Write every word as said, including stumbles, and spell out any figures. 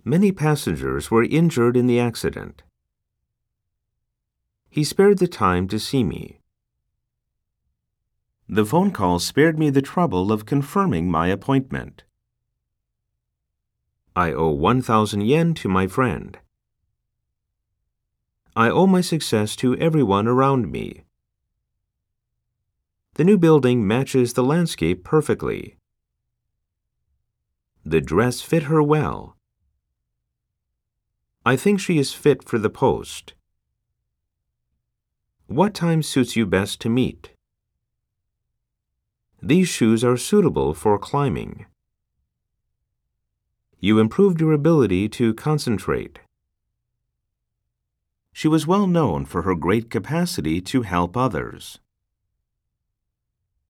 Many passengers were injured in the accident. He spared the time to see me. The phone call spared me the trouble of confirming my appointment. I owe one thousand yen to my friend. I owe my success to everyone around me. The new building matches the landscape perfectly. The dress fit her well. I think she is fit for the post. What time suits you best to meet? These shoes are suitable for climbing. You improved your ability to concentrate. She was well known for her great capacity to help others.